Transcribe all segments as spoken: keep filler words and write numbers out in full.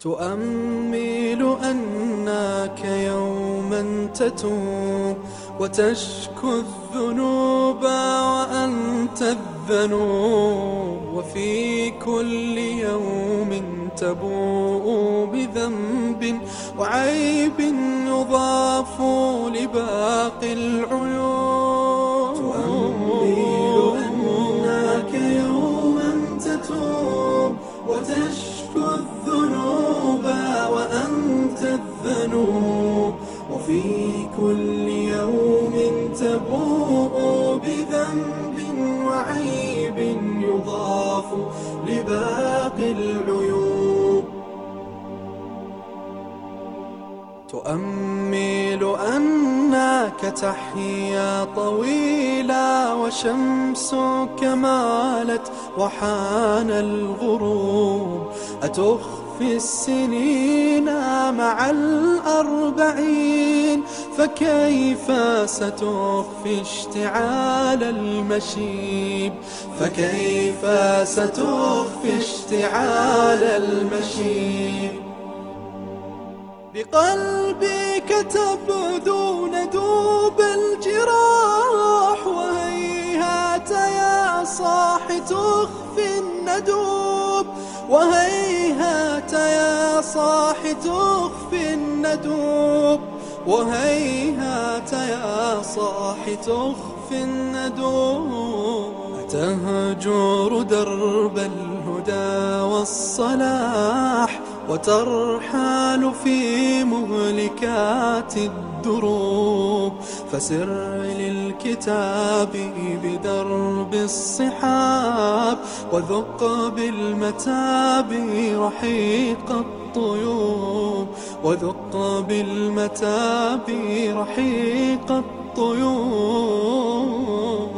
تؤمل أنك يوما تتوب وتشكو الذنوب وأنت الذنوب، وفي كل يوم تبوء بذنب وعيب يضاف لباقي العيوب. تؤمل أنك يوما تتوب وتشكو الذنوب وأنت الذنوب، وفي كل يوم تبوء بذنب وعيب يضاف لباقي العيوب. تؤمل أنك تحيا طويلا وشمسك مالت وحان الغروب، أتخفي السنين مع الأربعين، فكيف ستخفي اشتعال المشيب، فكيف ستخفي اشتعال المشيب. بقلبك تبدو ندوب الجراح، وهيهات يا صاح تخفي الندوب، وهيهات يا صاح تخفي الندوب، وهيهات يا صاح تخفي الندوب. أتهجر درب الهدى والصلاح وترحال في مهلكات الدروب، فسر للكتاب بدرب الصحاب وذق بالمتاب رحيق الطيوب، وذق بالمتاب رحيق الطيوب.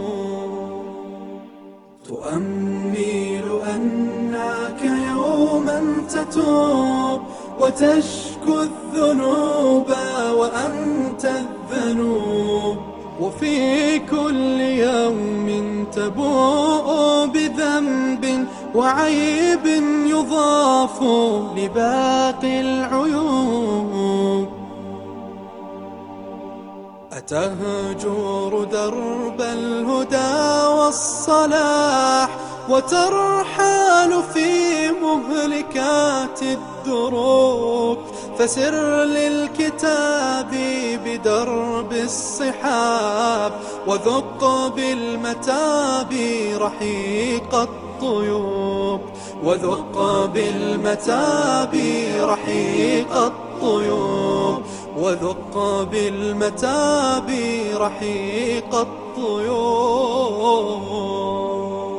تؤمل أنك يوما تتوب وتشكو الذنوب وأنت الذنوب، وفي كل يوم تبوء بذنب وعيب يضاف لباقي العيوب. أتهجر درب الهدى والصلاح وترحال في مهلكات الدروب، فسر للكتاب بدرب الصحاب وذق بالمتاب رحيق الطيوب، وذق بالمتاب رحيق الطيوب، وذق بالمتاب رحيق الطيوب.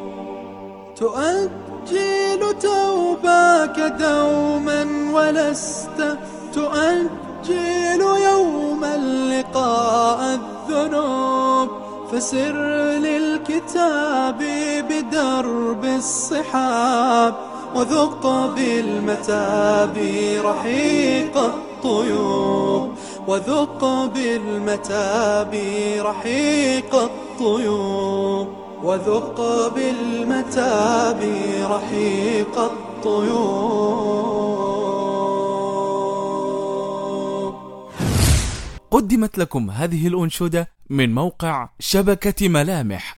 تؤجل توباك دوما ولست تؤجل يوما لقاء الذنوب، فسر للكتاب بدرب الصحاب وذق بالمتاب رحيق الطيوب، وذق بالمتاب رحيق الطيوب، وذق بالمتاب رحيق الطيوب. قدمت لكم هذه الأنشودة من موقع شبكة ملامح.